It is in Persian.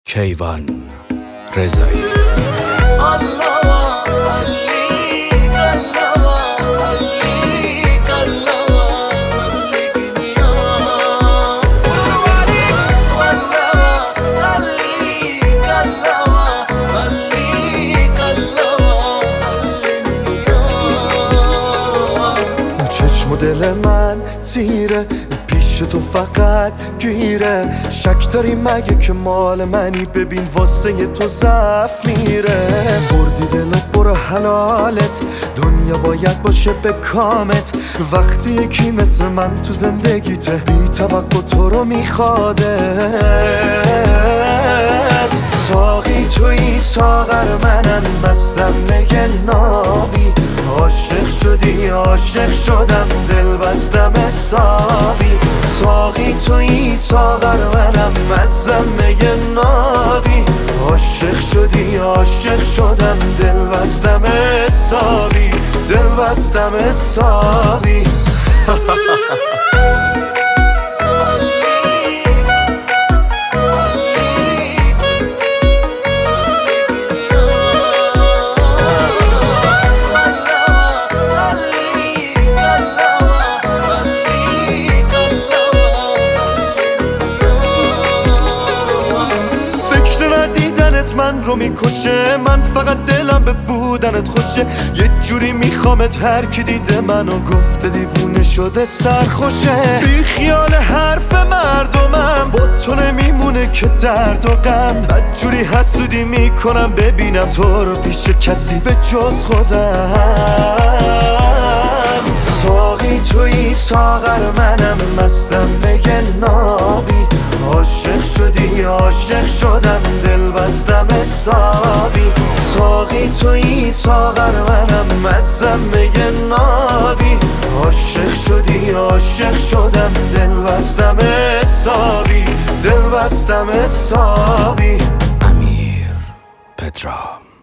کیوان رضایی. چشم و دل من زیره پیش تو فقط گیره، شک داری مگه که مال منی؟ ببین واسه تو ضعف میره. بردی دل و برو حلالت، دنیا باید باشه به کامت. وقتی یکی مثل من تو زندگیته، بی توقع تو رو میخوادت. ساقی توی ساغر منم، مستم میگه نابی. عاشق شدی عاشق شدم، دل بستم حسابی. ساقی توی ساغر منم، مستم میگه نابی. عاشق شدی عاشق شدم، دل بستم حسابی. دل بستم حسابی. دیدنت من رو میکشه، من فقط دلم به بودنت خوشه. یه جوری میخوامت، هر کی دیده منو گفته دیوونه شده سرخوشه. بی خیال حرف مردمم، با تو نمیمونه که درد و غم. بدجوری حسودی میکنم ببینم تو رو پیش کسی به جز خودم. ساقی توی ساغر منم، مستم میگه نابی. عاشق شدی عاشق شدم، دل بستم حسابی. ساقی توی ساغر منم، مستم میگه نابی. عاشق شدی عاشق شدم، دل بستم حسابی. دل بستم حسابی. امیر پدرام.